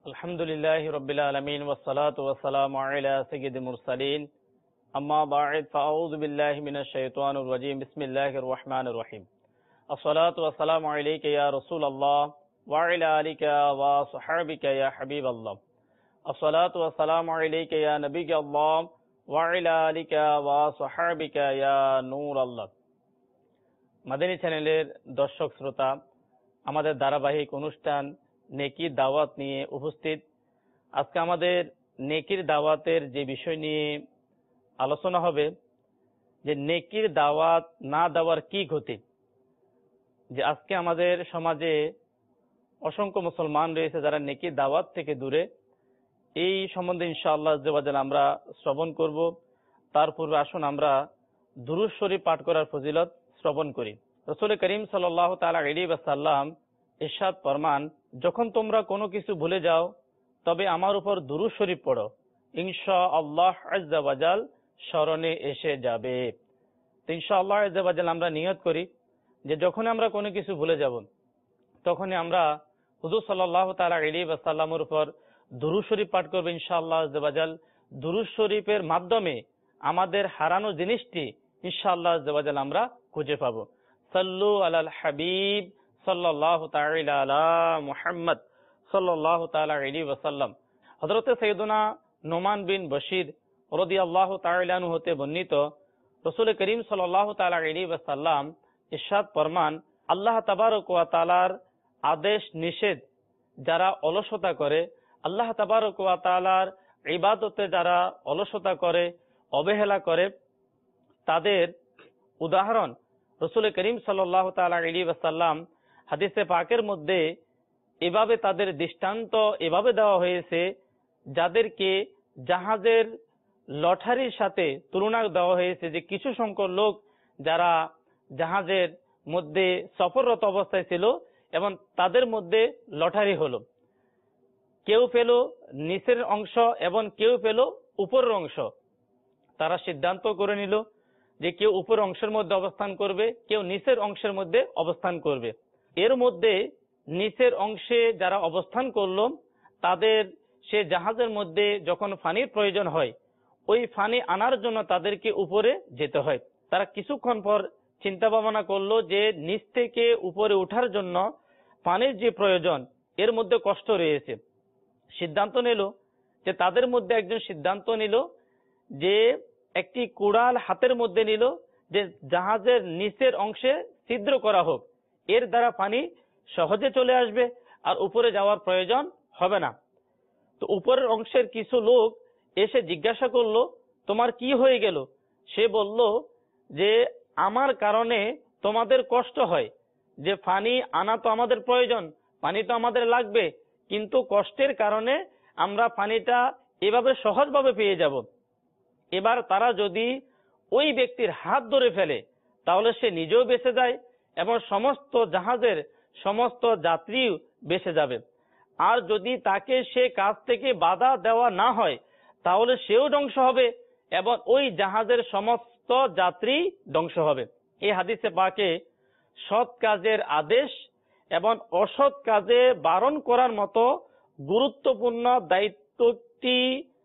আলহামদুলিল্লাহি রাব্বিল আলামিন ওয়াসসালাতু ওয়াসসালামু আলা সাইয়্যিদিল মুরসালিন আম্মা বা'দ ফাআউযু বিল্লাহি মিনাশ শাইতানির রাজীম বিসমিল্লাহির রহমানির রহিম আসসালাতু ওয়াসসালামু আলাইকা ইয়া রাসূলুল্লাহ ওয়া আলা আলিকা ওয়া সাহবিকা ইয়া হাবিবাল্লাহ আসসালাতু ওয়াসসালামু আলাইকা ইয়া নবিয়াল্লাহ ওয়া আলা আলিকা ওয়া সাহবিকা ইয়া নূরাল্লাহ। মাদানী চ্যানেলের দর্শক শ্রোতা, আমাদের ধারাবাহিক অনুষ্ঠান নেকির দাওয়াত নিয়ে উপস্থিত। আজকে আমাদের নেকির দাওয়াতের যে বিষয় নিয়ে আলোচনা হবে, যে নেকির দাওয়াত না দেওয়ার কি ক্ষতি। যে আজকে আমাদের সমাজে অসংখ্য মুসলমান রয়েছে যারা নেকির দাওয়াত থেকে দূরে। এই সম্বন্ধে ইনশাআল্লাহ আমরা শ্রবণ করব। তার পূর্বে আসুন আমরা দুরূদ শরীফ পাঠ করার ফজিলত শ্রবণ করি। রাসূল করিম সাল্লাল্লাহু তাআলা আলাইহি ওয়াসাল্লাম ইরশাদ ফরমান, যখন তোমরা কোনো কিছু ভুলে যাও তবে আমার উপর দুরূদ শরীফ পড়ো, ইনশাআল্লাহ আযজা ওয়া জাল স্মরণে এসে যাবে। তো ইনশাআল্লাহ আযজা ওয়া জাল আমরা নিয়ত করি যে যখন আমরা কোনো কিছু ভুলে যাব তখনই আমরা হুজুর সাল্লাল্লাহু তাআলা আলাইহি ওয়াসাল্লামের উপর দুরূদ শরীফ পাঠ করব ইনশাআল্লাহ আযজা ওয়া জাল। দুরূদ শরীফের মাধ্যমে আমাদের হারানো জিনিসটি ইনশাআল্লাহ আযজা ওয়া জাল আমরা খুঁজে পাবো। সাল্লু আলাল হাবিব সাল্লাল্লাহু তাআলা আলা মুহাম্মদ সাল্লাল্লাহু তাআলা আলাইহি ওয়াসাল্লাম। হযরত সাইয়্যিদুনা নোমান বিন বশীর রাদিয়াল্লাহু তাআলা আনহু হতে বর্ণিত, রাসূল করিম সাল্লাল্লাহু তাআলা আলাইহি ওয়াসাল্লাম ইরশাদ ফরমান, আল্লাহ তাবারক ওয়া তাআলার আদেশ নিষেধ যারা অলসতা করে, আল্লাহ তাবারক ওয়া তাআলার ইবাদতে যারা অলসতা করে, অবহেলা করে, তাদের উদাহরণ রাসূল করিম সাল্লাল্লাহু তাআলা আলাইহি ওয়াসাল্লাম হাদিসে পাকের মধ্যে এভাবে তাদের দৃষ্টান্ত এভাবে দেওয়া হয়েছে, যাদেরকে জাহাজের লটারির সাথে তুলনা দেওয়া হয়েছে। যে কিছু সংখ্যক লোক যারা জাহাজের মধ্যে সফররত অবস্থায় ছিল এবং তাদের মধ্যে লটারি হলো, কেউ পেল নিচের অংশ এবং কেউ পেল উপরের অংশ। তারা সিদ্ধান্ত করে নিল যে কেউ উপর অংশের মধ্যে অবস্থান করবে, কেউ নিচের অংশের মধ্যে অবস্থান করবে। এর মধ্যে নিচের অংশে যারা অবস্থান করলো তাদের সে জাহাজের মধ্যে যখন পানির প্রয়োজন হয়, ওই পানি আনার জন্য তাদেরকে উপরে যেতে হয়। তারা কিছুক্ষণ পর চিন্তা ভাবনা করলো যে নিচ থেকে উপরে ওঠার জন্য পানির যে প্রয়োজন, এর মধ্যে কষ্ট রয়েছে। সিদ্ধান্ত নিল যে তাদের মধ্যে একজন সিদ্ধান্ত নিল যে একটি কুড়াল হাতের মধ্যে নিল, যে জাহাজের নিচের অংশে ছিদ্র করা হোক, এর দ্বারা পানি সহজে চলে আসবে আর উপরে যাওয়ার প্রয়োজন হবে না। তো উপরের অংশের কিছু লোক এসে জিজ্ঞাসা করলো, তোমার কি হয়ে গেল? সে বলল যে আমার কারণে তোমাদের কষ্ট হয়, যে পানি আনা তো আমাদের প্রয়োজন, পানি তো আমাদের লাগবে, কিন্তু কষ্টের কারণে আমরা পানিটা এভাবে সহজভাবে পেয়ে যাব। এবার তারা যদি ওই ব্যক্তির হাত ধরে ফেলে তাহলে সে নিজেও বেঁচে যায় এবং সমস্ত জাহাজের সমস্ত যাত্রীও বেঁচে যাবে। আর যদি তাকে সে কাজ থেকে বাধা দেওয়া না হয় তাহলে সেও ধ্বংস হবে এবং ওই জাহাজের সমস্ত যাত্রী ধ্বংস হবে। এই হাদিসে পাকে সৎ কাজের আদেশ এবং অসৎ কাজে বারণ করার মতো গুরুত্বপূর্ণ দায়িত্বটি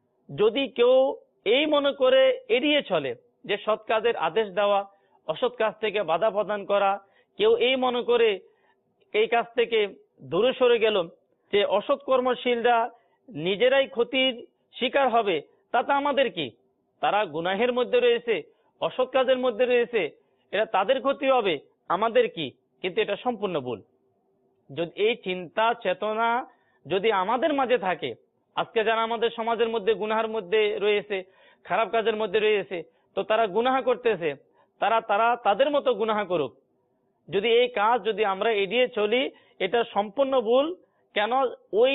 যদি কেউ এই মনে করে এড়িয়ে চলে, যে সৎ কাজের আদেশ দেওয়া, অসৎ কাজ থেকে বাধা প্রদান করা, কেউ এই মনে করে এই কাজ থেকে দূরে সরে গেল, যে অসৎ কর্মশীলরা নিজেরাই ক্ষতির শিকার হবে, তাতে আমাদের কি? তারা গুনাহের মধ্যে রয়েছে, অসৎ কাজের মধ্যে রয়েছে, এটা তাদের ক্ষতি হবে, আমাদের কি? কিন্তু এটা সম্পূর্ণ ভুল। যদি এই চিন্তা চেতনা যদি আমাদের মাঝে থাকে, আজকে যারা আমাদের সমাজের মধ্যে গুনাহের মধ্যে রয়েছে, খারাপ কাজের মধ্যে রয়েছে, তো তারা গুনাহ করতেছে, তারা তাদের মতো গুনাহ করুক। যদি এই কাজ যদি আমরা এড়িয়ে চলি, এটা সম্পূর্ণ ভুল। কেন? ওই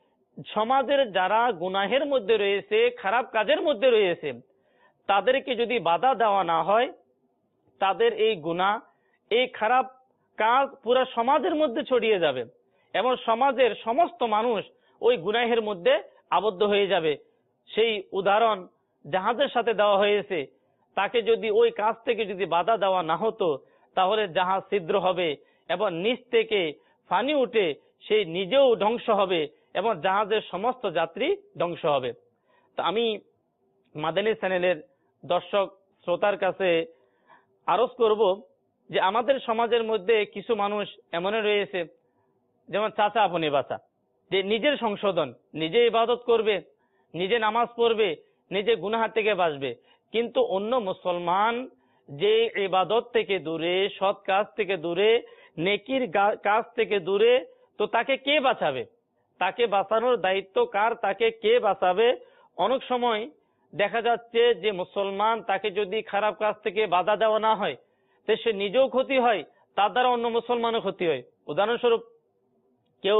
সমাজের যারা গুনাহের মধ্যে রয়েছে, খারাপ কাজের মধ্যে রয়েছে, তাদেরকে যদি বাধা দেওয়া না হয়, তাদের এই গুনাহ, এই খারাপ কাজ পুরো সমাজের মধ্যে ছড়িয়ে যাবে এবং সমাজের সমস্ত মানুষ ওই গুনাহের মধ্যে আবদ্ধ হয়ে যাবে। সেই উদাহরণ জাহাজের সাথে দেওয়া হয়েছে, তাকে যদি ওই কাজ থেকে যদি বাধা দেওয়া না হতো তাহলে জাহাজ ছিদ্র হবে এবং নিচ থেকে পানি উঠে সেই নিজেও ধ্বংস হবে এবং জাহাজের সমস্ত যাত্রী ধ্বংস হবে। তো আমি মাদানী চ্যানেলের দর্শক শ্রোতার কাছে আরজ করব যে আমাদের সমাজের মধ্যে কিছু মানুষ এমন রয়েছে, যেমন চাচা আপনি বাঁচা, যে নিজের সংশোধন, নিজে ইবাদত করবে, নিজে নামাজ পড়বে, নিজে গুনাহ থেকে বাঁচবে, কিন্তু অন্য মুসলমান যে ইবাদত থেকে দূরে, সৎ কাজ থেকে দূরে, নেকির কাজ থেকে দূরে, তো তাকে কে বাঁচাবে? তাকে বাঁচানোর দায়িত্ব কার? তাকে কে বাঁচাবে? অনেক সময় দেখা যাচ্ছে যে মুসলমান তাকে যদি খারাপ কাজ থেকে বাধা দেওয়া না হয়, তো সে নিজেও ক্ষতি হয়, তার দ্বারা অন্য মুসলমানও ক্ষতি হয়। উদাহরণস্বরূপ, কেউ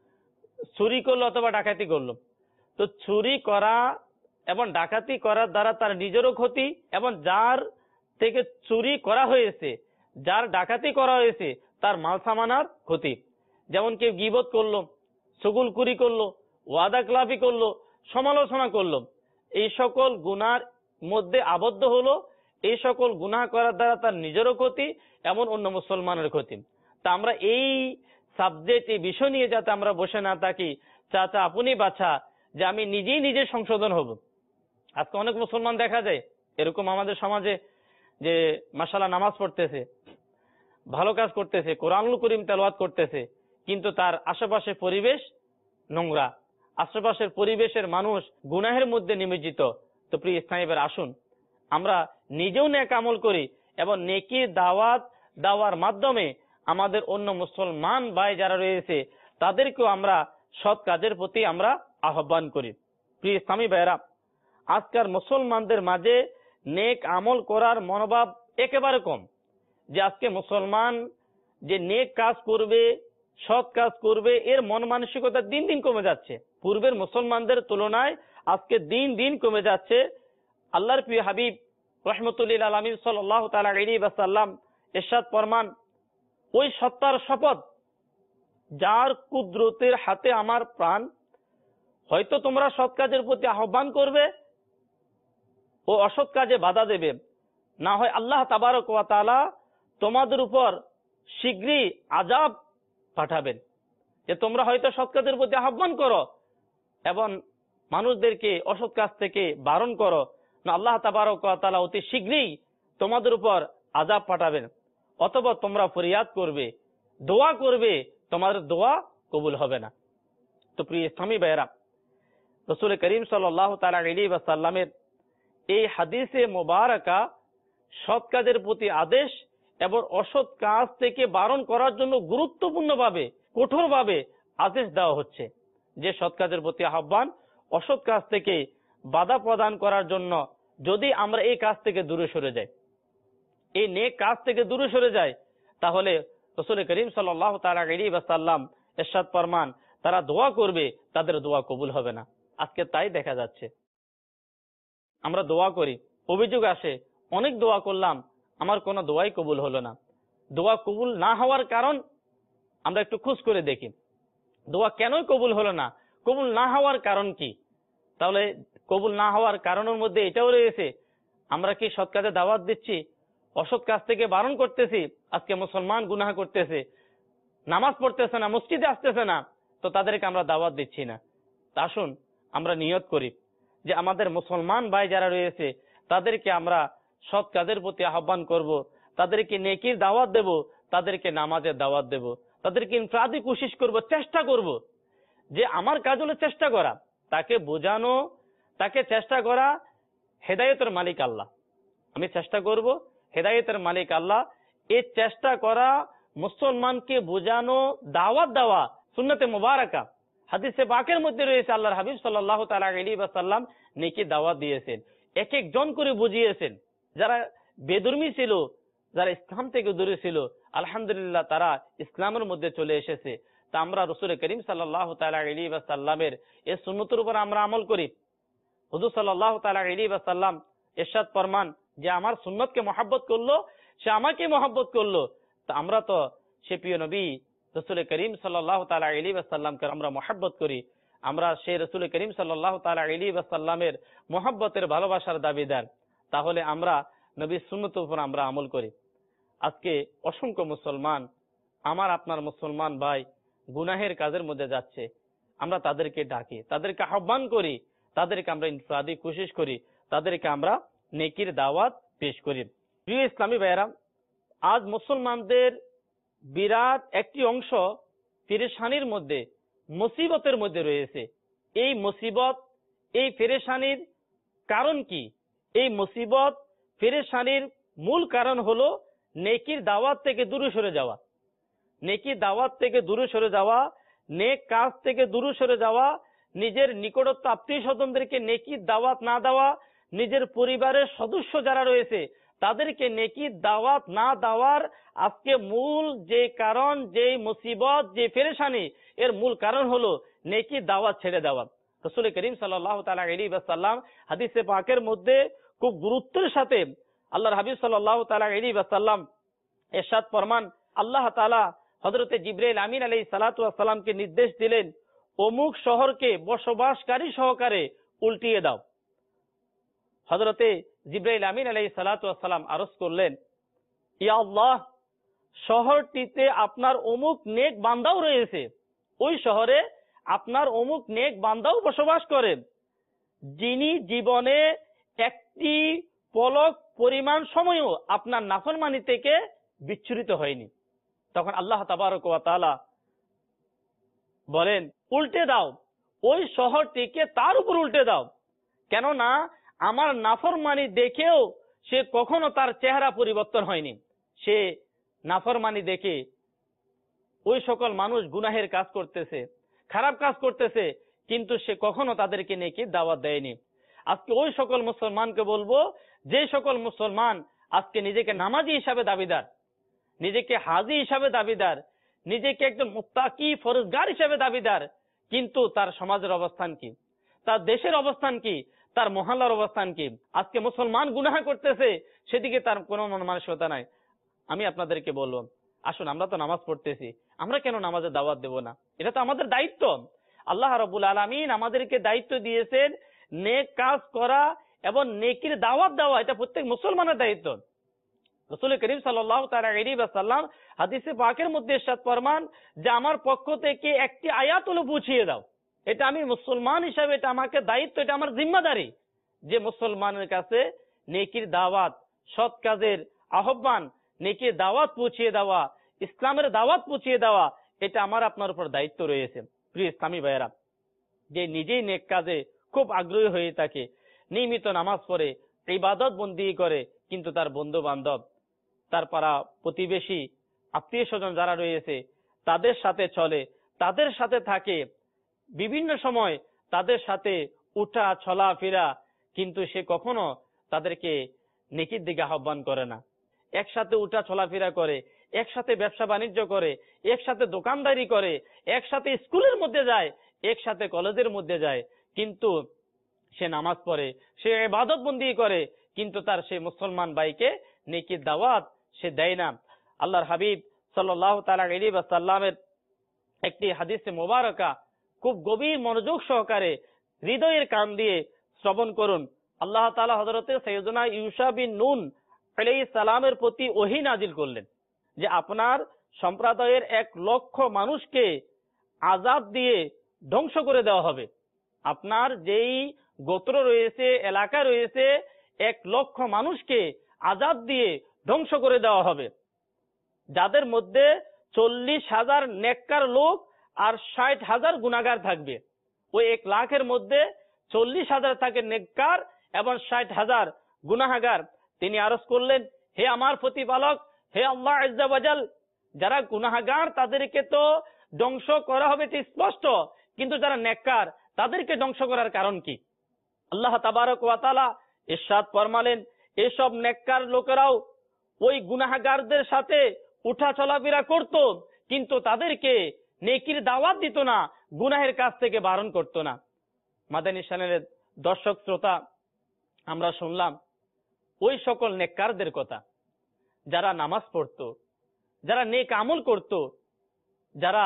চুরি করলো অথবা ডাকাতি করলো, তো চুরি করা এবং ডাকাতি করার দ্বারা তার নিজেরও ক্ষতি, এবং যার থেকে চুরি করা হয়েছে, যার ডাকাতি করা হয়েছে, তার মাল সামানার ক্ষতি। যেমন কেউ গীবত করলো, চুগলখুরি করলো, ওয়াদা খেলাপি করলো, সমালোচনা করলো, এই সকল গুনার মধ্যে আবদ্ধ হলো। এই সকল গুনাহ করার দ্বারা তার নিজেরও ক্ষতি, এমন অন্য মুসলমানের ক্ষতি। তা আমরা এই সাবজেক্ট, এই বিষয় নিয়ে যাতে আমরা বসে না থাকি, চাচা আপনি বাছা, যে আমি নিজেই নিজের সংশোধন হব। আজকে অনেক মুসলমান দেখা যায় এরকম আমাদের সমাজে, যে মাশাআল্লাহ নামাজ পড়তেছে, ভালো কাজ করতেছে, কোরআনুল করিম তেলাওয়াত করতেছে, কিন্তু তার আশেপাশে পরিবেশ নোংরা, আশেপাশের পরিবেশের মানুষ গুনাহের মধ্যে নিমজ্জিত। তো প্রিয় ইসলামীদের, আসুন আমরা নিজেও নেক আমল করি এবং নেকির দাওয়াত দেওয়ার মাধ্যমে আমাদের অন্য মুসলমান ভাই যারা রয়েছে তাদেরকেও আমরা সৎ কাজের প্রতি আমরা আহ্বান করি। প্রিয় ইসলামী ভাইরা, আজকাল মুসলমানদের মাঝে নেক আমল করার মনোভাব একেবারে কম। যে আজকে মুসলমান যে নেক কাজ করবে, সৎ কাজ করবে, এর মন মানসিকতা দিন দিন কমে যাচ্ছে। পূর্বের মুসলমানদের তুলনায় আজকে দিন দিন কমে যাচ্ছে। আল্লাহর প্রিয় হাবিব রহমতুল্লিল আলামিন সাল্লাল্লাহু তাআলা আলাইহি ওয়াসাল্লাম ইরশাদ ফরমান, ওই সত্তার শপথ যার কুদরতের হাতে আমার প্রাণ, হয়তো তোমরা সৎ কাজের প্রতি আহ্বান করবে ও অসৎ কাজে বাধা দেবে, না হয় আল্লাহ তাবারক ওয়া তাআলা তোমাদের উপর শীঘ্রই আযাব পাঠাবেন। যে তোমরা হয়তো সৎ কাজের প্রতি আহ্বান করো এবং মানুষদেরকে অসৎ কাজ থেকে বারণ করো, না আল্লাহ তাবারক ওয়া তাআলা অতি শীঘ্রই তোমাদের উপর আযাব পাঠাবেন। অথবা তোমরা ফরিয়াদ করবে, দোয়া করবে, তোমাদের দোয়া কবুল হবে না। তো প্রিয় ইসলামী ভাইরা, রাসূল করিম সাল্লাল্লাহু তাআলা আলাইহি ওয়াসাল্লামের এই হাদিসে মোবারকা সৎ কাজের প্রতি আদেশ এবং অসৎ কাজ থেকে বারণ করার জন্য গুরুত্বপূর্ণভাবে, কঠোরভাবে আদেশ দেওয়া হচ্ছে। যে সৎ কাজের প্রতি আহ্বান, অসৎ কাজ থেকে বাধা প্রদান করার জন্য যদি আমরা এই কাজ থেকে দূরে সরে যাই, এই নেক কাজ থেকে দূরে সরে যাই, তাহলে রাসূল করিম সাল্লাল্লাহু তাআলা আলাইহি ওয়াসাল্লাম ইরশাদ ফরমান, তারা দোয়া করবে, তাদের দোয়া কবুল হবে না। আজকে তাই দেখা যাচ্ছে। আমরা দোয়া করি, অভিযোগ আসে, অনেক দোয়া করলাম, আমার কোনো দোয়াই কবুল হলো না। দোয়া কবুল না হওয়ার কারণ আমরা একটু খোঁজ করে দেখি, দোয়া কেনই কবুল হলো না, কবুল না হওয়ার কারণ কি? তাহলে কবুল না হওয়ার কারণের মধ্যে এটাও রয়েছে, আমরা কি সৎ কাজে দাওয়াত দিচ্ছি, অসৎ কাজ থেকে বারণ করতেছি। আজকে মুসলমান গুনাহ করতেছে, নামাজ পড়তেছে না, মসজিদে আসতেছে না, তো তাদেরকে আমরা দাওয়াত দিচ্ছি না। তা আসুন আমরা নিয়ত করি যে আমাদের মুসলমান ভাই যারা রয়েছে তাদেরকে আমরা সৎ কাজের প্রতি আহ্বান করব, তাদেরকে নেকির দাওয়াত দেব, তাদেরকে নামাজের দাওয়াত দেব, তাদেরকে ইনফরাদি কোশিশ করব, চেষ্টা করব। যে আমার কাজ হলো চেষ্টা করা, তাকে বোঝানো, তাকে চেষ্টা করা। হেদায়েতের মালিক আল্লাহ, আমি চেষ্টা করব, হেদায়েতের মালিক আল্লাহ। এই চেষ্টা করা, মুসলমানকে বোঝানো, দাওয়াত দেওয়া সুন্নতে মুবারাকা। হাদিসে পাকের মধ্যে রয়েছে আল্লাহর হাবিব সাল্লাল্লাহু তাআলা আলাইহি ওয়াসাল্লাম নেকি দাওয়াত দিয়েছেন, এক একজন করে বুঝিয়েছেন। যারা বেদর্মী ছিল, যারা ইসলাম থেকে দূরে ছিল, আলহামদুলিল্লাহ তারা ইসলামের মধ্যে চলে এসেছে। তা আমরা রাসূল করিম সাল্লাল্লাহু তাআলা আলাইহি ওয়াসাল্লামের এই সুন্নতের উপর আমরা আমল করি। হুজুর সাল্লাল্লাহু তাআলা আলাইহি ওয়াসাল্লাম ইরশাদ ফরমান, যে আমার সুন্নতকে মহব্বত করলো, সে আমাকে মহব্বত করলো। তা আমরা তো সে প্রিয় নবী রাসূল করিম সাল্লাল্লাহু তাআলা আলাইহি ওয়াসাল্লামকে আমরা মহব্বত করি। আমরা সেই রাসূল করিম সাল্লাল্লাহু তাআলা আলাইহি ওয়াসাল্লামের মহব্বতের ভালোবাসার দাবিদার। তাহলে আমরা নবীর সুন্নতের উপর আমরা আমল করি। আজকে অসংখ্য মুসলমান, আমার আপনার মুসলমান ভাই গুনাহের কাজের মধ্যে যাচ্ছে। আমরা তাদেরকে ডাকি, তাদেরকে আহ্বান করি, তাদেরকে আমরা ইনফরাদি কোশিশ করি, তাদেরকে আমরা নেকির দাওয়াত পেশ করি। প্রিয় ইসলামী ভাইয়েরা, আজ মুসলমানদের বিরাট একটি অংশ পেরেশানির মধ্যে, মুসিবতের মধ্যে রয়েছে। এই মুসিবত, এই পেরেশানির কারণ কি? এই মুসিবত পেরেশানির মূল কারণ হলো নেকির দাওয়াত থেকে দূরে সরে যাওয়া। নেকির দাওয়াত থেকে দূরে সরে যাওয়া, নেক কাজ থেকে দূরে সরে যাওয়া, নিজের নিকটস্থ আত্মীয় স্বজনদেরকে নেকির দাওয়াত না দেওয়া, নিজের পরিবারের সদস্য যারা রয়েছে তাদেরকে নেকির দাওয়াত না দেওয়ার আজকে মূল যে কারণ, যে মুসিবত, যে পেরেশানি, এর মূল কারণ হলো নেকির দাওয়াত ছেড়ে দেওয়া। রাসূল করিম সাল্লাল্লাহু তাআলা আলাইহি ওয়াসাল্লাম হাদিসে পাকের মধ্যে খুব গুরুত্বের সাথে আল্লাহর হাবিব সাল্লাল্লাহু তাআলা আলাইহি ওয়াসাল্লাম ইরশাদ ফরমান, আল্লাহ তাআলা হযরতে জিবরাইল আমিন আলাইহিস সালাতু ওয়াস সালামকে নির্দেশ দিলেন, অমুক শহরকে বসবাসকারী সহকারে উল্টিয়ে দাও। হযরতে জিবরাইল আমিন আলাইহিস সালাতু ওয়াস সালাম আরজ করলেন, ইয়া আল্লাহ, শহরটিতে আপনার অমুক নেক বান্দাও রয়েছে, ওই শহরে আপনার অমুক নেক বান্দাও বসবাস করেন, যিনি জীবনে একটি পলক পরিমাণ সময়ও আপনার নাফরমানি থেকে বিচ্ছুরিত হয়নি। তখন আল্লাহ তাবারক ওয়া তাআলা বলেন, উল্টে দাও, ওই শহরটিকে তার উপর উল্টে দাও, কেননা আমার নাফরমানি দেখেও সে কখনো তার চেহারা পরিবর্তন হয়নি। সে নাফরমানি দেখে ওই সকল মানুষ গুনাহের কাজ করতেছে, খারাপ কাজ করতেছে, কিন্তু সে কখনো তাদেরকে নেকির দাওয়াত দেয়নি। আজকে ওই সকল মুসলমানকে বলবো, যে সকল মুসলমান আজকে নিজেকে নামাজি হিসাবে দাবিদার, নিজেকে হাজি হিসাবে দাবিদার, নিজেকে একজন মুত্তাকি ফরজগার হিসাবে দাবিদার, কিন্তু তার সমাজের অবস্থান কি, তার দেশের অবস্থান কি, তার মহল্লার অবস্থান কি? আজকে মুসলমান গুনাহ করতেছে, সেদিকে তার কোনো মন মানসিকতা নাই। আমি আপনাদেরকে বলবো, আসুন, আমরা তো নামাজ পড়তেছি, আমরা কেন নামাজের দাওয়াত দেব না? এটা তো আমাদের দায়িত্ব। আল্লাহ রাব্বুল আলামিন আমাদেরকে দায়িত্ব দিয়েছেন নেক কাজ করা এবং নেকির দাওয়াত দেওয়া, এটা প্রত্যেক মুসলমানের দায়িত্ব। রাসূল করিম সাল্লাল্লাহু তাআলা আলাইহি ওয়াসাল্লাম হাদিসে পাকের মধ্যে ইরশাদ ফরমান যে আমার পক্ষ থেকে একটি আয়াত হলো বুঝিয়ে দাও। এটা আমি মুসলমান হিসাবে, এটা আমাকে দায়িত্ব, এটা আমার জিম্মাদারি যে মুসলমানের কাছে নেকির দাওয়াত, সৎ কাজের আহ্বান, নেকির দাওয়াত পৌঁছিয়ে দেওয়া, ইসলামের দাওয়াত পৌঁছিয়ে দেওয়া, এটা আমার আপনার উপর দায়িত্ব রয়েছে। প্রিয় ইসলামী ভাইয়েরা, যে নিজেই নেক কাজে খুব আগ্রহী হয়ে থাকে, নিয়মিত নামাজ পড়ে, ইবাদত বন্দেগী করে, কিন্তু তার বন্ধু বান্ধব, তার পাড়া প্রতিবেশী, আত্মীয় স্বজন যারা রয়েছে তাদের সাথে চলে, তাদের সাথে থাকে, বিভিন্ন সময় তাদের সাথে উঠা চলাফেরা, কিন্তু সে কখনো তাদেরকে নেকির দিকে আহ্বান করে না। একসাথে উঠা চলাফেরা করে, একসাথে ব্যবসা বাণিজ্য করে, একসাথে দোকানদারি করে, একসাথে স্কুলের মধ্যে যায়, একসাথে কলেজের মধ্যে যায়, কিন্তু সে নামাজ পড়ে, সে ইবাদত বন্দেগী করে, কিন্তু তার সেই মুসলমান ভাইকে নেকির দাওয়াত সে দেয় না। আল্লাহর হাবিব সাল্লাল্লাহু তাআলা আলাইহি ওয়াসাল্লামের একটি হাদিসে মোবারকা খুব গভীর মনোযোগ সহকারে হৃদয়ের কান দিয়ে শ্রবণ করুন। আল্লাহ তাআলা হযরতে সাইয়্যিদুনা ইউশা বিন নুন আলাইহিস সালামের প্রতি ওহী নাজিল করলেন যে আপনার সম্প্রদায়ের 1,00,000 মানুষকে আযাব দিয়ে ধ্বংস করে দেওয়া হবে। আপনার যেই গোত্র রয়েছে, এলাকা রয়েছে, 1,00,000 মানুষকে আযাব দিয়ে ধ্বংস করে দেওয়া হবে, যাদের মধ্যে 40,000 নেককার লোক আর 60,000 গুনাহগার থাকবে। ওই 1,00,000-এর মধ্যে 40,000 থাকে নেককার এবং 60,000 গুনাহগার। তিনি আরজ করলেন, হে আমার প্রতিপালক, হে আল্লাহ আজ্জা ওয়া জাল, যারা গুনাহগার তাদেরকে তো ধ্বংস করা হবে, এটি স্পষ্ট, কিন্তু যারা নেককার তাদেরকে ধ্বংস করার কারণ কি? আল্লাহ তাবারক ওয়া তাআলা ইরশাদ ফরমালেন, এসব নেককার লোকেরাও ওই গুনাহগারদের সাথে উঠা চলাফেরা করত, কিন্তু তাদেরকে নেকির দাওয়াত দিত না, গুনাহের কাছ থেকে বারণ করত না। মাদানী চ্যানেলের দর্শক শ্রোতা, আমরা শুনলাম ওই সকল নেককারদের কথা, যারা নামাজ পড়তো, যারা নেক আমল করত, যারা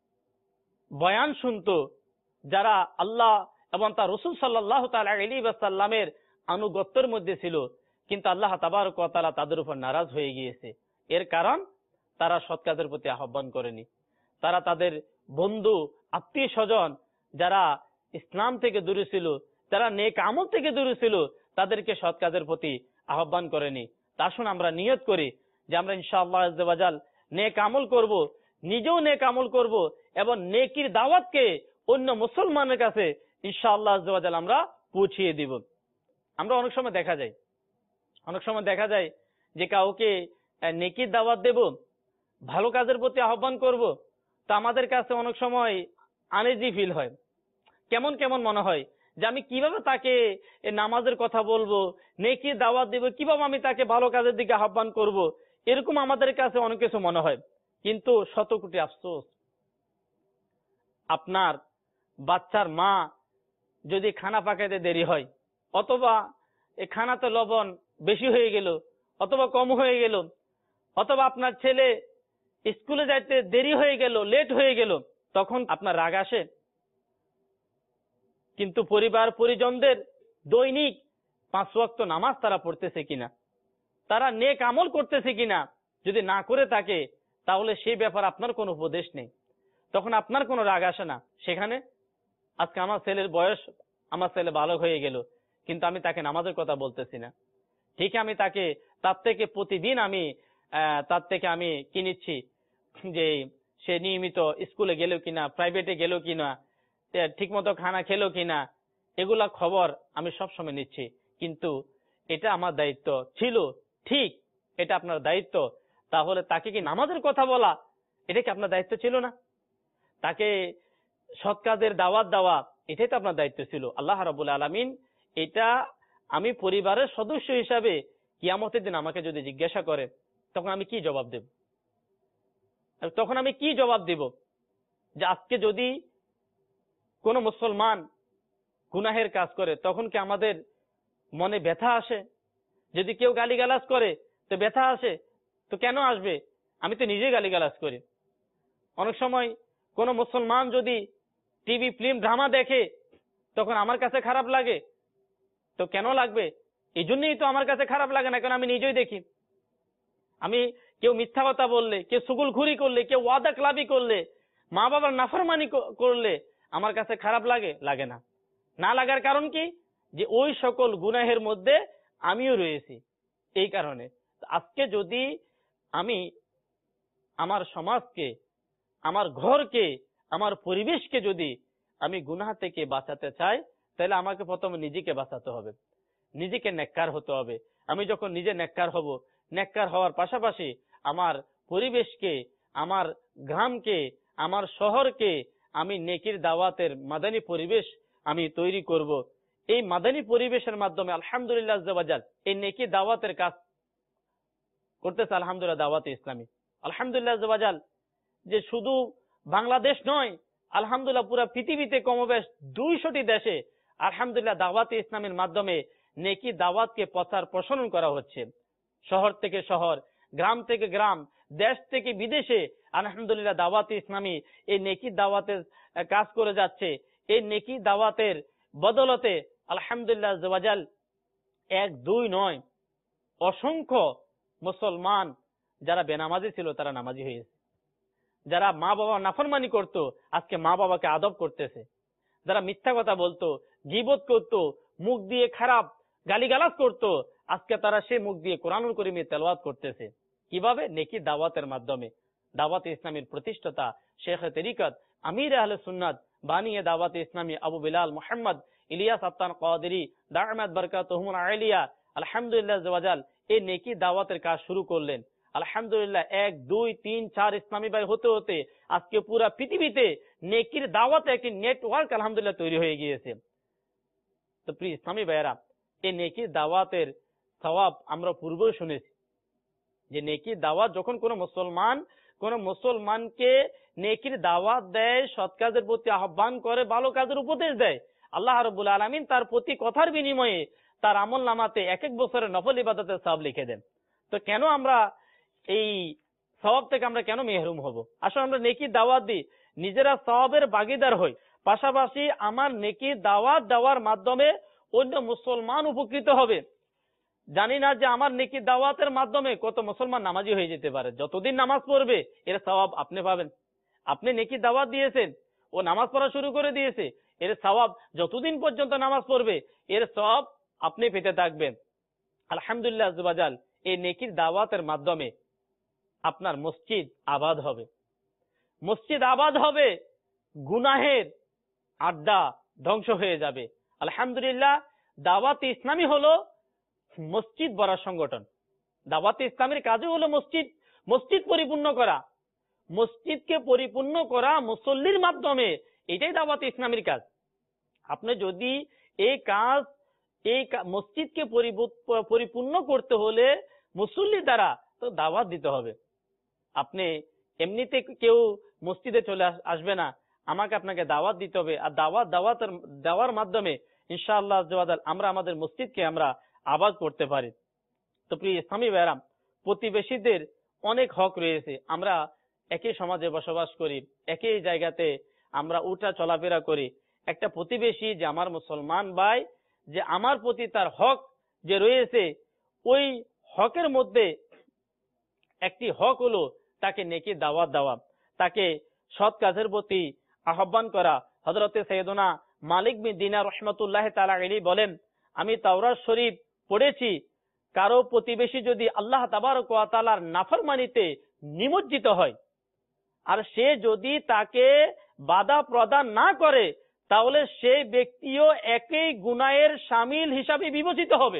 বয়ান শুনতো, যারা আল্লাহ এবং তার রাসূল সাল্লাল্লাহু তাআলা আলাইহি ওয়াসাল্লামের আনুগত্যের মধ্যে ছিল, কিন্তু আল্লাহ তাবারক ওয়া তাআলা তাদের উপর নারাজ হয়ে গিয়েছে। এর কারণ তারা সৎ কাজের প্রতি আহ্বান করেনি। তারা তাদের বন্ধু, আত্মীয় স্বজন যারা ইসলাম থেকে দূরে ছিল, যারা নেক আমল থেকে দূরে ছিল, তাদেরকে সৎ কাজের প্রতি আহ্বান করেনি। তা আসুন আমরা নিয়ত করি যে আমরা ইনশাআল্লাহ আজ্জা ওয়া জাল নেক আমল করব, নিজেও নেক আমল করব এবং নেকির দাওয়াতকে অন্য মুসলমানের কাছে ইনশাআল্লাহ আজ্জা ওয়া জাল আমরা পৌঁছিয়ে দিব। আমরা অনেক সময় দেখা যায় যে কাউকে নেকির দাওয়াত দেব, ভালো কাজের প্রতি আহ্বান করব, তা আমাদের কাছে অনেক সময় আনইজি ফিল হয়, কেমন কেমন মনে হয় যে আমি কিভাবে তাকে নামাজের কথা বলবো, নেকির দাওয়াত দেব, কিভাবে আমি তাকে ভালো কাজের দিকে আহ্বান করব, এরকম আমাদের কাছে অনেক কিছু মনে হয়। কিন্তু শত কোটি আফসোস, আপনার বাচ্চার মা যদি খানা পাকাইতে দেরি হয়, অথবা এই খানাতে লবণ বেশি হয়ে গেল অথবা কম হয়ে গেল, অথবা আপনার ছেলে স্কুলে যাইতে দেরি হয়ে গেল, লেট হয়ে গেল, তখন আপনার রাগ আসে। কিন্তু পরিবার পরিজনদের দৈনিক 5 ওয়াক্ত নামাজ তারা পড়তেছে কিনা, তারা নেক আমল করতেছে কিনা, যদি না করে থাকে তাহলে সেই ব্যাপার আপনার কোনো উপদেশ নেই, তখন আপনার কোনো রাগ আসে না। সেখানে আজকে আমার ছেলের বয়স, আমার ছেলে বালক হয়ে গেল, কিন্তু আমি তাকে নামাজের কথা বলতেছি না। ঠিক আমি তাকে তার থেকে প্রতিদিন আমি কি নিচ্ছি যে সে নিয়মিত স্কুলে গেল কিনা, প্রাইভেটে গেল কিনা, ঠিক মতো খানা খেলো কিনা, এগুলা খবর আমি সবসময় নিচ্ছি। কিন্তু এটা আমার দায়িত্ব ছিল, ঠিক এটা আপনার দায়িত্ব, তাহলে তাকে কি নামাজের কথা বলা এটা কি আপনার দায়িত্ব ছিল না? তাকে সৎ কাজের দাওয়াত দেওয়া এটাই তো আপনার দায়িত্ব ছিল। আল্লাহ রাব্বুল আলামিন এটা আমি পরিবারের সদস্য হিসাবে কিয়ামতের দিন আমাকে যদি জিজ্ঞাসা করে, তখন আমি কি জবাব দেব? যে আজকে যদি কোন মুসলমান গুনাহের কাজ করে, তখন কি আমাদের মনে ব্যথা আসে? যদি কেউ গালিগালাজ করে তো ব্যথা আসে, তো কেন আসবে? আমি তো নিজে গালিগালাজ করি। অনেক সময় কোন মুসলমান যদি টিভি ফিল্ম ড্রামা দেখে, তখন আমার কাছে খারাপ লাগে, তো কেন লাগবে? এই জন্যই তো আমার কাছে খারাপ লাগে না, কারণ আমি নিজেই দেখি। আমি কেউ মিথ্যা কথা বললে, কেউ সুগুলখুরি করলে, কেউ ওয়াদা ক্লাবি করলে, মা বাবার নাফরমানি করলে আমার কাছে খারাপ লাগে? লাগে না। না লাগার কারণ কি? যে ওই সকল গুনাহের মধ্যে আমিও রয়েছি। এই কারণে আজকে যদি আমি আমার সমাজকে, আমার ঘরকে, আমার পরিবেশকে যদি আমি গুনাহ থেকে বাঁচাতে চাই, তাহলে আমাকে প্রথমে নিজেকে বাঁচাতে হবে, নিজেকে নেককার হতে হবে। আমি যখন নিজে নেককার হব, নেককার হওয়ার পাশাপাশি আমার পরিবেশকে, আমার গ্রামকে, আমার শহরকে আমি নেকির দাওয়াতের মাদানী পরিবেশ আমি তৈরি করব। এই মাদানী পরিবেশের মাধ্যমে আলহামদুলিল্লাহ আজ্জা ওয়া জাল এই নেকির দাওয়াতের কাজ করতেছে আলহামদুলিল্লাহ দাওয়াতে ইসলামী। আলহামদুলিল্লাহ আজ্জা ওয়া জাল যে শুধু বাংলাদেশ নয়, আলহামদুলিল্লাহ পুরো পৃথিবীতে কমবেশ 200টি দেশে আলহামদুলিল্লাহ দাওয়াতে ইসলামের মাধ্যমে নেকি দাওয়াতকে প্রচার প্রসারণ করা হচ্ছে। শহর থেকে শহর, গ্রাম থেকে গ্রাম, দেশ থেকে বিদেশে আলহামদুলিল্লাহ দাওয়াতে ইসলামী এই নেকি দাওয়াতের কাজ করে যাচ্ছে। এই নেকি দাওয়াতের বদলতে আলহামদুলিল্লাহ আজ্জা ওয়া জাল 1 2 নয়, অসংখ্য মুসলমান যারা বেনামাজি ছিল তারা নামাজি হয়েছে। যারা মা বাবা নাফরমানি করত, আজকে মা বাবাকে আদব করতেছে। যারা মিথ্যা কথা বলতো, গীবত করত, মুখ দিয়ে খারাপ গালিগালাজ করত, আজকে তারা সেই মুখ দিয়ে কোরআনুল কারীমের তেলাওয়াত করতেছে। কিভাবে? নেকি দাওয়াতের মাধ্যমে। দাওয়াতে ইসলামের প্রতিষ্ঠাতা শেখ তরিকত আমির আহলে সুন্নাত বানিয়ে দাওয়াতে ইসলামী আবু বিলাল মুহাম্মদ ইলিয়াস আত্তান কাদেরী দামাত বরকাতুহুম আলিয়া আলহামদুলিল্লাহ আজ্জা ওয়া জাল এই নেকি দাওয়াতের কাজ শুরু করলেন। আলহামদুলিল্লাহ 1 2 3 4 ইসলামী ভাই হতে হতে আজকে পুরা পৃথিবীতে নেকির দাওয়াতে একটি নেটওয়ার্ক আলহামদুলিল্লাহ তৈরি হয়ে গিয়েছে। তো প্রিয় ইসলামী ভাইরা, এই নেকির দাওয়াতের সওয়াব আমরা পূর্বেও শুনেছি যে নেকির দাওয়াত যখন কোন মুসলমানকে নেকির দাওয়াত দেয়, সৎ কাজের প্রতি আহ্বান করে, ভালো কাজের উপদেশ দেয়, আল্লাহ রাব্বুল আলামিন তার প্রতি কথার বিনিময়ে তার আমল নামাতে 1 বছরের নফল ইবাদতের সওয়াব লিখে দেন। তো কেন আমরা এই সওয়াব থেকে আমরা কেন মেহরুম হব? আসলে আমরা নেকির দাওয়াত দিই, নিজেরা সওয়াবের ভাগীদার হই, পাশাপাশি আমার নেকির দাওয়াত দেওয়ার মাধ্যমে অন্য মুসলমান উপকৃত হবে। জানি না যে আমার নেকির দাওয়াতের মাধ্যমে কত মুসলমান নামাজি হয়ে যেতে পারে। যতদিন নামাজ পড়বে এর সওয়াব আপনি পাবেন। আপনি নেকির দাওয়াত দিয়েছেন, ও নামাজ পড়া শুরু করে দিয়েছে, এর সওয়াব যতদিন পর্যন্ত নামাজ পড়বে এর সওয়াব আপনি পেতে থাকবেন। আলহামদুলিল্লাহ আযওয়াজাল, এই নেকির দাওয়াতের মাধ্যমে আপনার মসজিদ আবাদ হবে, মসজিদ আবাদ হবে, গুনাহের আড্ডা ধ্বংস হয়ে যাবে। আলহামদুলিল্লাহ, দাওয়াত ইসলামী হলো মসজিদ বড় সংগঠন। দাওয়াত ইসলামের কাজও হলো মসজিদ পরিপূর্ণ করা, মসজিদকে পরিপূর্ণ করা মুসল্লির মাধ্যমে, এটাই দাওয়াত ইসলামের কাজ। আপনি যদি এই মসজিদকে পরিপূর্ণ করতে হলে মুসল্লি দ্বারা তো দাওয়াত দিতে হবে। আপনি এমনিতে কেউ মসজিদে চলে আসবে না, আমাকে আপনাকে দাওয়াত দিতে হবে। আর দেওয়ার মাধ্যমে ইনশাআল্লাহ আমরা আমাদের মসজিদকে আমরা আবাদ করতে পারি। তো প্রিয় ইসলামী ভাইরা, প্রতিবেশীদের অনেক হক রয়েছে। আমরা একই সমাজে বসবাস করি, একই জায়গাতে আমরা উঠা চলাফেরা করি। একটা প্রতিবেশী যে আমার মুসলমান ভাই, যে আমার প্রতি তার হক যে রয়েছে, ওই হকের মধ্যে একটি হক হলো তাকে নেকির দাওয়াত দেওয়া, তাকে সৎ কাজের প্রতি আহ্বান করা। হযরতে সাইয়েদনা মালিক বিন দিনার রাহমাতুল্লাহি তাআলা আলাইহি বলেন, আমি তাওরাত শরীফ পড়েছি, কারো প্রতিবেশী যদি আল্লাহ তাবারক ওয়া তাআলার নাফরমানিতে নিমজ্জিত হয় আর সে যদি তাকে বাধা প্রদান না করে, তাহলে সেই ব্যক্তিও একই গুনাহের শামিল হিসাবে বিবেচিত হবে।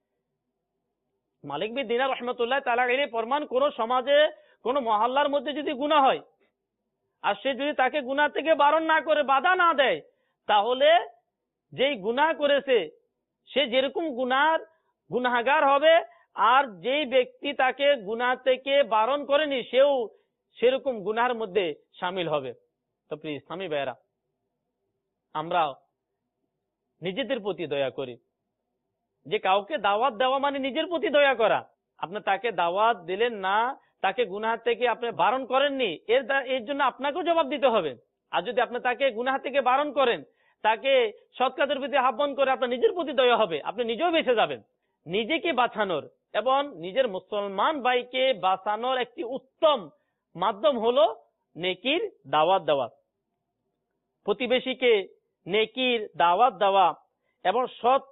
মালিক বিন দিনার রাহমাতুল্লাহি তাআলা আলাইহি ফরমান, কোন সমাজে কোন মহল্লার মধ্যে যদি গুনাহ হয় আর সে যদি তাকে গুনাহ থেকে বারণ না করে, বাধা না দেয়, তাহলে যেই গুনাহ করেছে সে যেরকম গুনাহগার হবে, আর যেই ব্যক্তি তাকে গুনাহ থেকে বারণ করেনি সেও সেরকম গুনাহের মধ্যে শামিল হবে। তো প্রিয় ইসলামী ভাইরা, আমরা নিজেদের প্রতি দয়া করি। যে কাউকে দাওয়াত দেওয়া মানে নিজের প্রতি দয়া করা। আপনি তাকে দাওয়াত দিলেন না, তাকে গুনাহ থেকে আপনি বারণ করেননি, এর জন্য আপনাকেও জবাব দিতে হবে। আর যদি আপনি তাকে গুনাহ থেকে বারণ করেন, তাকে সৎ কাজের প্রতি আহ্বান করে, আপনার নিজের প্রতি দয়া হবে, আপনি নিজেও বেঁচে যাবেন। নিজেকে বাঁচানোর এবং নিজের মুসলমান ভাইকে বাঁচানোর একটি উত্তম মাধ্যম হলো নেকির দাওয়াত দেওয়া, প্রতিবেশীকে নেকির দাওয়াত দেওয়া এবং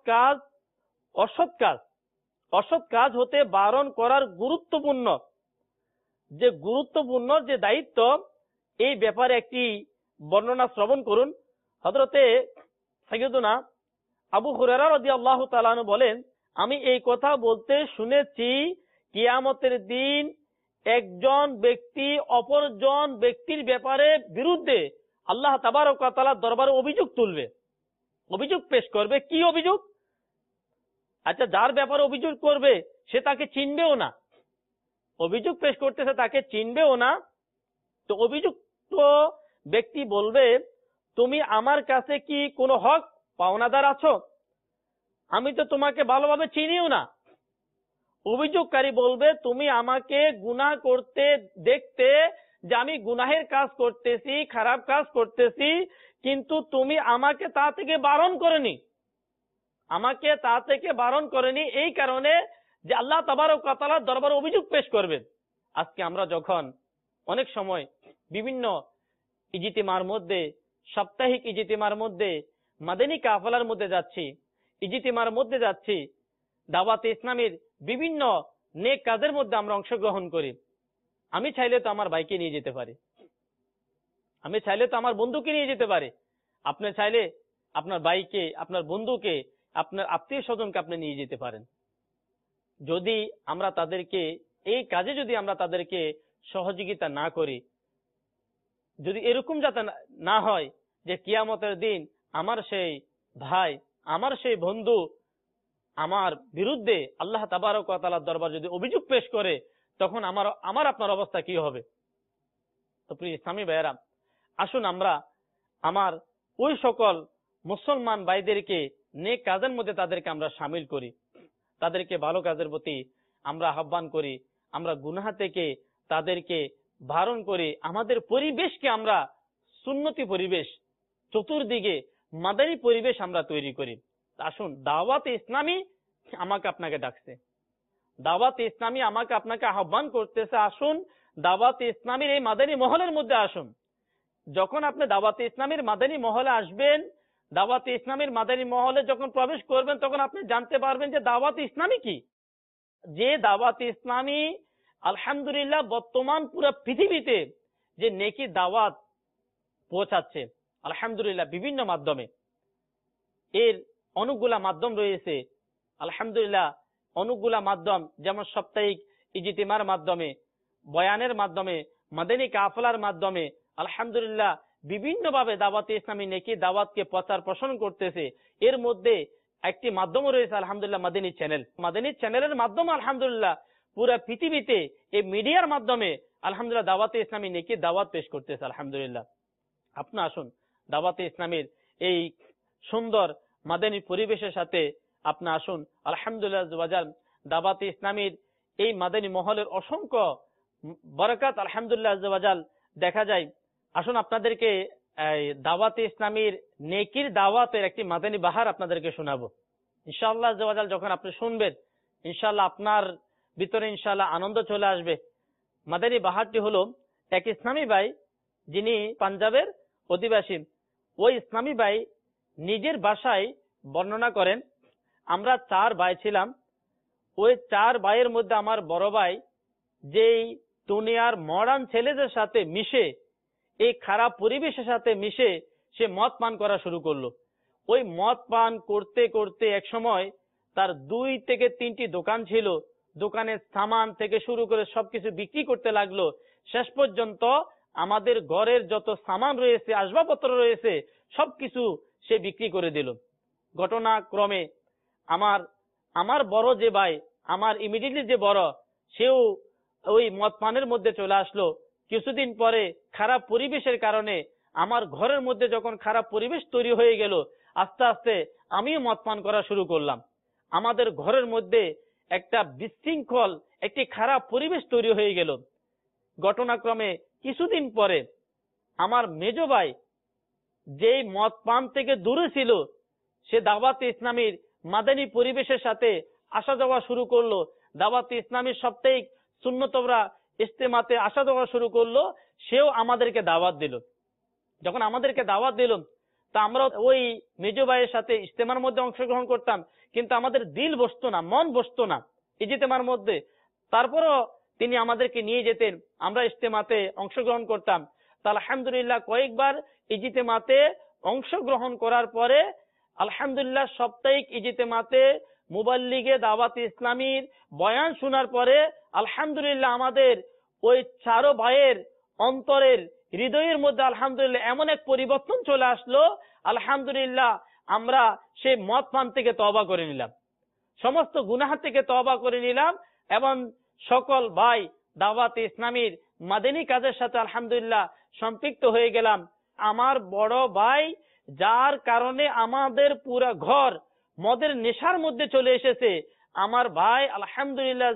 অসৎ কাজ হতে বারণ করার গুরুত্বপূর্ণ যে দায়িত্ব, এই ব্যাপারে একটি বর্ণনা শ্রবণ করুন। হযরতে সাইয়্যিদুনা আবু হুরায়রা রাদিয়াল্লাহু তাআলা আনহু বলেন, আমি এই কথা বলতে শুনেছি, কিয়ামতের দিন একজন ব্যক্তি অপরজন ব্যক্তির বিরুদ্ধে আল্লাহ তাবারক ওয়া তাআলার দরবারে অভিযোগ তুলবে, অভিযোগ পেশ করবে। কি অভিযোগ? আচ্ছা, যার ব্যাপারে অভিযোগ করবে সে তাকে চিনবেও না, অভিযোগ পেশ করতেছে তাকে চিনবেও না। তো অভিযুক্ত ব্যক্তি বলবে, তুমি আমার কাছে কি কোনো হক পাওনাদার আছো? আমি তো তোমাকে ভালোভাবে চিনিও না। অভিযোগকারী বলবে, তুমি আমাকে গুনাহ করতে দেখতে যে আমি গুনাহের কাজ করতেছি, খারাপ কাজ করতেছি, কিন্তু তুমি আমাকে তা থেকে বারণ করনি, এই কারণে যে আল্লাহ তাবারক ওয়া তাআলার দরবারে অভিযোগ পেশ করবেন। আজকে আমরা যখন অনেক সময় বিভিন্ন ইজতিমার মধ্যে, সাপ্তাহিক ইজতিমার মধ্যে, মাদানী কাফেলার মধ্যে যাচ্ছি, ইজতিমার মধ্যে যাচ্ছি, দাওয়াত ইসলামের বিভিন্ন নেক কাজের মধ্যে আমরা অংশগ্রহণ করি। আমি চাইলে তো আমার ভাইকে নিয়ে যেতে পারি, আমি চাইলে তো আমার বন্ধুকে নিয়ে যেতে পারি। আপনি চাইলে আপনার ভাইকে, আপনার বন্ধুকে, আপনার আত্মীয় স্বজনকে আপনি নিয়ে যেতে পারেন। যদি আমরা তাদেরকে এই কাজে আমরা তাদেরকে সহযোগিতা না করি, যদি এরকম যাতে না হয় যে কিয়ামতের দিন আমার সেই ভাই, আমার সেই বন্ধু আমার বিরুদ্ধে আল্লাহ তাবারক ওয়া তাআলার দরবার যদি অভিযোগ পেশ করে, তখন আমার আপনার অবস্থা কি হবে? তো প্রিয় ইসলামী ভাইয়েরা, আসুন আমরা আমার ওই সকল মুসলমান ভাইদেরকে নেক কাজের মধ্যে তাদেরকে আমরা শামিল করি, তাদেরকে ভালো কাজের প্রতি আমরা আহ্বান করি, আমরা গুনাহ থেকে তাদেরকে বারণ করি, আমাদের পরিবেশকে আমরা সুন্নতি পরিবেশ, চতুর্দিকে মাদানী পরিবেশ আমরা তৈরি করি। আসুন, দাওয়াত ইসলামী আমাকে আপনাকে ডাকছে, দাওয়াত ইসলামী আমাকে আপনাকে আহ্বান করতেছে, আসুন দাওয়াত ইসলামীর এই মাদানী মহলের মধ্যে আসুন। যখন আপনি দাওয়াত ইসলামীর মাদানী মহলে আসবেন, দাওয়াতে ইসলামের মাদানী মহলে যখন প্রবেশ করবেন তখন আপনি জানতে পারবেন যে দাওয়াতে ইসলামী কি। যে দাওয়াতে ইসলামী আলহামদুলিল্লাহ বর্তমান পুরো পৃথিবীতে যে নেকি দাওয়াত পৌঁছাচ্ছে আলহামদুলিল্লাহ বিভিন্ন মাধ্যমে, এর অনেকগুলা মাধ্যম রয়েছে আলহামদুলিল্লাহ। অনেকগুলা মাধ্যম, যেমন সাপ্তাহিক ইজতিমার মাধ্যমে, বয়ানের মাধ্যমে, মাদানী কাফলার মাধ্যমে আলহামদুলিল্লাহ বিভিন্নভাবে দাওয়াতে ইসলামী নেকি দাওয়াতকে প্রচার প্রসার করতেছে। এর মধ্যে একটি মাধ্যম রয়েছে আলহামদুলিল্লাহ মাদানী চ্যানেল। মাদানী চ্যানেলের মাধ্যমে আলহামদুলিল্লাহ পুরো পৃথিবীতে এই মিডিয়ার মাধ্যমে আলহামদুলিল্লাহ দাওয়াতে ইসলামী নেকি দাওয়াত পেশ করতেছে আলহামদুলিল্লাহ। আপনি আসুন দাওয়াতে ইসলামের এই সুন্দর মাদানী পরিবেশের সাথে আপনি আসুন আলহামদুলিল্লাহ। দাওয়াতে ইসলামের এই মাদানী মহলের অসংখ্য বরকত আলহামদুলিল্লাহ দেখা যায়। আসুন আপনাদেরকে দাওয়াতে ইসলামীর নেকির দাওয়াতের একটি মাদানী বাহার আপনাদেরকে শোনাবো ইনশাআল্লাহ। যখন আপনি শুনবেন ইনশাআল্লাহ আপনার ভিতরে ইনশাআল্লাহ আনন্দ চলে আসবে। মাদানী বাহারটি হলো, এক ইসলামী ভাই যিনি পাঞ্জাবের অধিবাসী, ওই ইসলামী ভাই নিজের ভাষায় বর্ণনা করেন, আমরা 4 ভাই ছিলাম। ওই 4 ভাইয়ের মধ্যে আমার বড় ভাই যেই দুনিয়ার মডার্ন ছেলেদের সাথে মিশে, এই খারাপ পরিবেশের সাথে মিশে সে মদ পান করা শুরু করলো। ওই মদ পান করতে করতে এক সময় তার 2 থেকে 3টি দোকান ছিল, দোকানের সামান থেকে শুরু করে সবকিছু বিক্রি করতে লাগলো। শেষ পর্যন্ত আমাদের ঘরের যত সামান রয়েছে, আসবাবপত্র রয়েছে, সবকিছু সে বিক্রি করে দিল। ঘটনাক্রমে আমার বড় যে ভাই, আমার ইমিডিয়েটলি যে বড়, সেও ওই মদ পানের মধ্যে চলে আসলো। কিছুদিন পরে খারাপ পরিবেশের কারণে আমার ঘরের মধ্যে যখন খারাপ পরিবেশ তৈরি হয়ে গেল, আস্তে আস্তে আমিও মদ পান করা শুরু করলাম। আমাদের ঘরের মধ্যে একটা বিশৃঙ্খল একটি খারাপ পরিবেশ তৈরি হয়ে গেল। ঘটনাক্রমে কিছুদিন পরে আমার মেজ ভাই যেই মদ পান থেকে দূরে ছিল, সে দাওয়াতে ইসলামীর মাদানী পরিবেশের সাথে আসা যাওয়া শুরু করলো। দাওয়াতে ইসলামীর সাপ্তাহিক সুন্নতরা ইজতেমাতে আসা যাওয়া শুরু করলো। সেও আমাদেরকে দাওয়াত দিল। যখন আমাদেরকে দাওয়াত দিল, তা আমরা ওই মেজ ভাইয়ের সাথে ইজতেমার মধ্যে অংশগ্রহণ করতাম, কিন্তু আমাদের দিল বসতো না, মন বসতো না ইজতেমার মধ্যে। তারপরও তিনি আমাদেরকে নিয়ে যেতেন, আমরা ইজতেমাতে অংশগ্রহণ করতাম। তা আলহামদুলিল্লাহ কয়েকবার ইজতেমাতে অংশগ্রহণ করার পরে আলহামদুলিল্লাহ সাপ্তাহিক ইজতেমাতে মুবাল্লিগে দাওয়াতে ইসলামীর বয়ান শোনার পরে আলহামদুলিল্লাহ আমাদের ওই 4 ভাইয়ের অন্তরের হৃদয়ের মধ্যে আলহামদুলিল্লাহ এমন এক পরিবর্তন চলে আসলো। আলহামদুলিল্লাহ আমরা সেই মদ পান থেকে তওবা করে নিলাম, সমস্ত গুনাহ থেকে তওবা করে নিলাম, এবং সকল ভাই দাওয়াতে ইসলামীর মাদানী কাজের সাথে আলহামদুলিল্লাহ সম্পৃক্ত হয়ে গেলাম। আমার বড় ভাই যার কারণে আমাদের পুরো ঘর মদের নেশার মধ্যে চলে এসেছে, আমার ভাই আলহামদুলিল্লাহ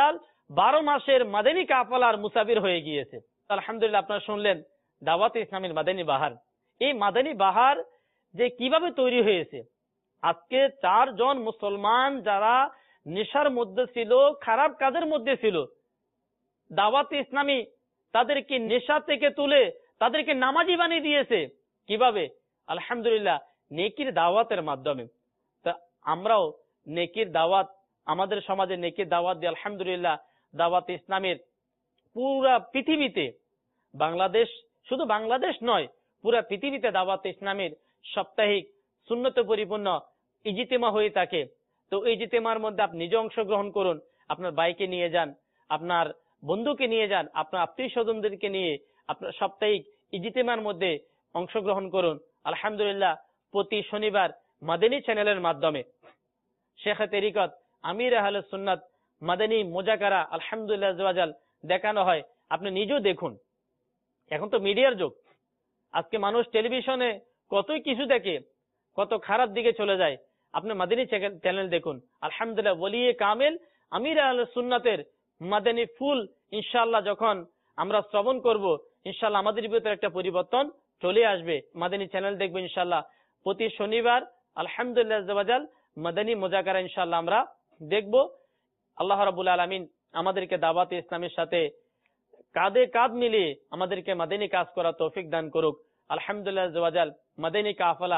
12 মাসের মাদানী কাফলার মুসাফির হয়ে গিয়েছে। আলহামদুলিল্লাহ আপনারা শুনলেন দাওয়াতে ইসলামীর মাদানী বাহার। এই মাদানী বাহার যে কিভাবে তৈরি হয়েছে, আজকে 4 জন মুসলমান যারা নেশার মধ্যে ছিল, খারাপ কাজের মধ্যে ছিল, দাওয়াতে ইসলামী তাদেরকে নেশা থেকে তুলে তাদেরকে নামাজি বানিয়ে দিয়েছে। কিভাবে? আলহামদুলিল্লাহ নেকির দাওয়াতের মাধ্যমে। তা আমরাও নেকির দাওয়াত, আমাদের সমাজে নেকির দাওয়াত দিয়ে আলহামদুলিল্লাহ দাওয়াতে ইসলামের পুরা পৃথিবীতে, বাংলাদেশ, শুধু বাংলাদেশ নয়, পুরা পৃথিবীতে দাওয়াতে ইসলামের সাপ্তাহিক সুন্নত পরিপূর্ণ ইজতিমা হয়ে থাকে। তো এই ইজতিমার মধ্যে আপনি নিজে অংশগ্রহণ করুন, আপনার ভাইকে নিয়ে যান, আপনার বন্ধুকে নিয়ে যান, আপনার আত্মীয় স্বজনদেরকে নিয়ে আপনার সাপ্তাহিক ইজতিমার মধ্যে অংশগ্রহণ করুন। আলহামদুলিল্লাহ প্রতি শনিবার মাদানী চ্যানেলের মাধ্যমে শেখ তরিকত আমির আহলে সুন্নাত মাদানী মুজাকারা আলহামদুলিল্লাহ দেখানো হয়। আপনি নিজেও দেখুন, এখন তো মিডিয়ার যুগ, আজকে মানুষ টেলিভিশনে কতই কিছু দেখে, কত খারাপ দিকে চলে যায়। আপনি মাদানী চ্যানেল দেখুন, আলহামদুলিল্লাহ ওলিয়ে কামেল আমির আহলে সুন্নাতের মাদানী ফুল ইনশাআল্লাহ যখন আমরা শ্রবণ করব, ইনশাআল্লাহ আমাদের ভিতরে একটা পরিবর্তন চলে আসবে। মাদানী চ্যানেল দেখবো ইনশাআল্লাহ প্রতি শনিবার আলহামদুলিল্লাহ মাদানী মুজাকারা ইনশাআল্লাহ আমরা দেখব। আল্লাহ রাব্বুল আলামিন আমাদেরকে দাওয়াতে ইসলামের সাথে কাঁধে কাঁধ মিলিয়ে আমাদেরকে মাদানী কাজ করা তৌফিক দান করুক। আলহামদুলিল্লাহ মাদানী কাফলা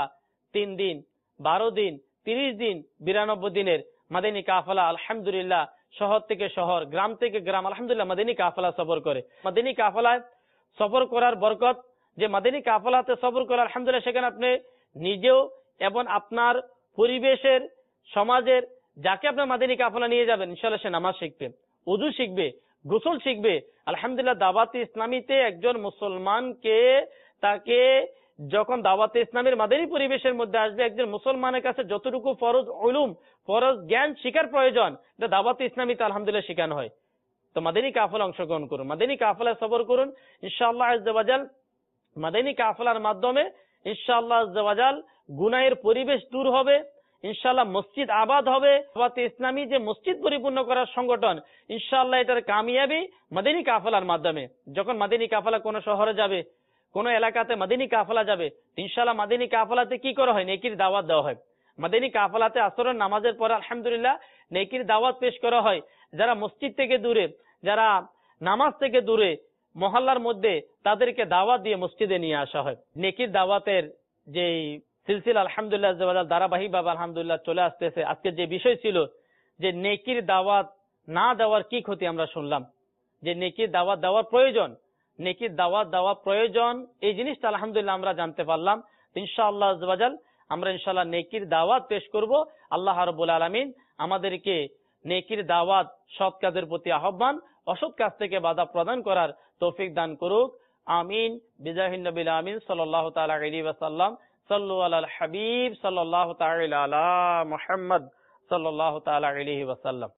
3 দিন, 12 দিন, 30 দিন, 92 দিনের মাদানী কাফেলা আলহামদুলিল্লাহ শহর থেকে শহর, গ্রাম থেকে গ্রাম আলহামদুলিল্লাহ মাদানী কাফেলা সফর করে। মাদানী কাফেলায় সফর করার বরকত, যে মাদানী কাফেলাতে সফর করে আলহামদুলিল্লাহ সেখানে আপনি নিজেও এবং আপনার পরিবেশের, সমাজের যাকে আপনার মাদানী কাফেলা নিয়ে যাবেন ইনশাআল্লাহ সে নামাজ শিখবে, ওযু শিখবে, গোসল শিখবে। আলহামদুলিল্লাহ দাওয়াতে ইসলামীতে একজন মুসলমানকে, তাকে যখন দাওয়াতে ইসলামের মাদানী পরিবেশের মধ্যে আসবে, একজন মুসলমানের কাছে যতটুকু ফরজ উলুম, ফরজ জ্ঞান শিকার প্রয়োজন এটা দাওয়াতে ইসলামীতে আলহামদুলিল্লাহ শেখানো হয়। তো মাদানী কাফেলা অংশগ্রহণ করুন, মাদানী কাফেলায় সফর করুন ইনশাআল্লাহ আজ্জা ওয়া জাল। মাদানী কাফেলার মাধ্যমে ইনশাআল্লাহ আজ্জা ওয়া জাল গুনাহের পরিবেশ দূর হবে, ইনশাআল্লাহ মসজিদ আবাদ হবে। দাওয়াতে ইসলামী যে মসজিদ পরিপূর্ণ করার সংগঠন ইনশাআল্লাহ এটার কামিয়াবি মাদানী কাফেলার মাধ্যমে। যখন মাদানী কাফেলা কোনো শহরে যাবে, কোন এলাকাতে মাদানী কাফেলা যাবে, ইনশাআল্লাহ মাদানী কাফেলাতে কি করা হয়? নেকির দাওয়াত দেওয়া হয়। মাদানী কাফেলাতে আসরের নামাজের পর আলহামদুলিল্লাহ নেকির দাওয়াত পেশ করা হয়। যারা মসজিদ থেকে দূরে, যারা নামাজ থেকে দূরে, মহল্লার মধ্যে তাদেরকে দাওয়াত দিয়ে মসজিদে নিয়ে আসা হয়। নেকির দাওয়াতের যে সিলসিলা আলহামদুলিল্লাহ ধারাবাহিক ভাবে আলহামদুলিল্লাহ চলে আসতেছে। আজকে যে বিষয় ছিল যে নেকির দাওয়াত না দেওয়ার কি ক্ষতি, আমরা শুনলাম যে নেকির দাওয়াত দেওয়ার প্রয়োজন, নেকির দাওয়াত দেওয়া প্রয়োজন, এই জিনিসটা আলহামদুলিল্লাহ আমরা জানতে পারলাম। ইনশাআল্লাহ আজ্জা ওয়া জাল আমরা ইনশাআল্লাহ নেকির দাওয়াত পেশ করব। আল্লাহ রাব্বুল আলামিন আমাদেরকে নেকির দাওয়াত, সৎ কাজের প্রতি আহ্বান, অসৎ কাজ থেকে বাধা প্রদান করার তৌফিক দান করুক। আমিন। বিজাহিন নবিল আমিন সাল্লাল্লাহু তাআলা আলাইহি ওয়াসাল্লাম। সাল্লু আলাল হাবিব সাল্লাল্লাহু তাআলা আলা মুহাম্মদ সাল্লাল্লাহু তাআলা আলাইহি ওয়াসাল্লাম।